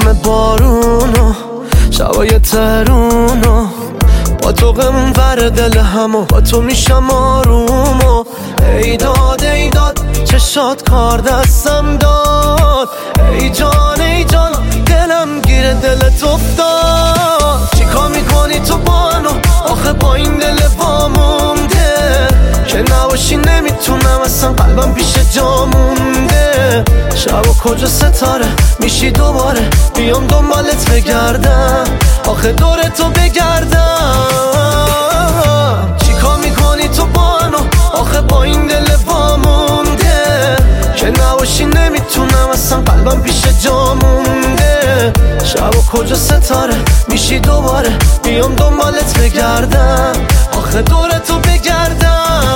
همه بارونو شبای ترونو با تو غمون ور دل همو با تو میشم آرومو ای داد چشات کار دستم داد ای جان دلم گیره دلت افتاد چیکار میکنی تو بانو آخه با این دل وامونده که نباشی نمیتونم اصلا قلبم پیش جا مونده شب و کجا ستاره میشی دوباره بیام دنبالت بگردم آخه دور تو بگردم چیکار میکنی تو بانو آخه با این دل وامونده که نباشی نمیتونم اصلا قلبم پیش جا مونده شب و کجا ستاره میشی دوباره بیام دنبالت بگردم آخه دور تو بگردم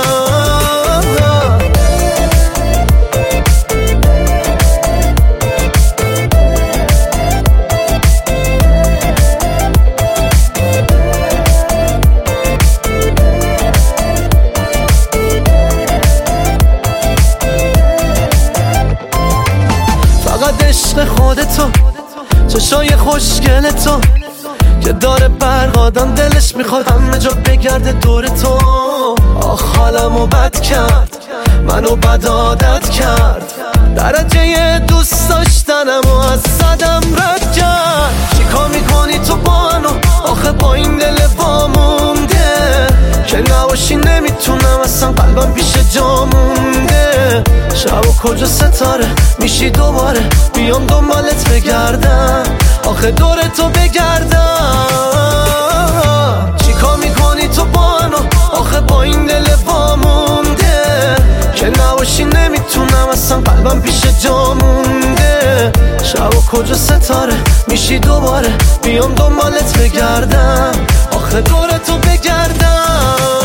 فقط عشق خودتو چشای خوشگل تو که داره برقادم دلش میخواد همه جا بگرده دور تو آخ حالمو بد کرد منو بد عادت کرد درجه دوست داشتنمو از صدم رد کرد چیکار میکنی تو بانو آخه با این دل وامونده که نباشی نمیتونم اصلا قلبم پیش جا مونده شب و کجا ستاره میشی دوباره بیام دنبالت بگردم آخه دور تو بگردم چیکار میکنی تو بانو آخه با این دل وامونده که نباشی نمیتونم اصلا قلبم پیش جا مونده شب و کجا ستاره میشی دوباره بیام دنبالت بگردم آخه دور تو بگردم